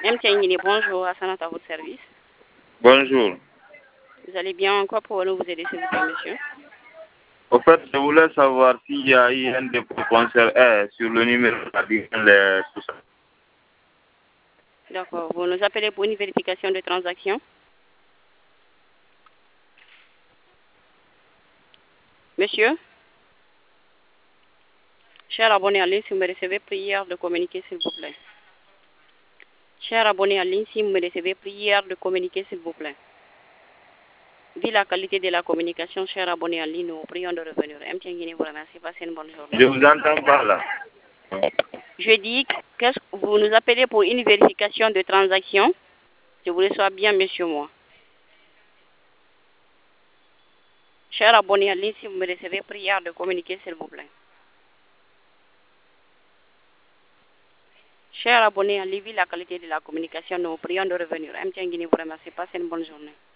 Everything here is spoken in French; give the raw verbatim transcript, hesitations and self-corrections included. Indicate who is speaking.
Speaker 1: M T N, bonjour, Hassanat à votre service.
Speaker 2: Bonjour.
Speaker 1: Vous allez bien? En quoi pouvons-nous vous aider, s'il vous plaît, monsieur?
Speaker 2: Au fait, je voulais savoir s'il y a eu un dépôt concert eh, sur le numéro les tout ça.
Speaker 1: D'accord. Vous nous appelez pour une vérification de transaction? Monsieur? Cher abonné en ligne, si vous me recevez, prière de communiquer, s'il vous plaît. Cher abonné en ligne, si vous me recevez, prière de communiquer, s'il vous plaît. Vu la qualité de la communication, cher abonné en ligne, nous prions de revenir. M T N vous remercie. Passez une bonne journée.
Speaker 2: Je vous entends pas là.
Speaker 1: Je dis que vous nous appelez pour une vérification de transaction. Je vous reçois bien, monsieur, moi. Cher abonné en ligne, si vous me recevez, prière de communiquer, s'il vous plaît. Cher abonné en ligne, vu la qualité de la communication, nous prions de revenir. M T N vous remercie. Passez une bonne journée.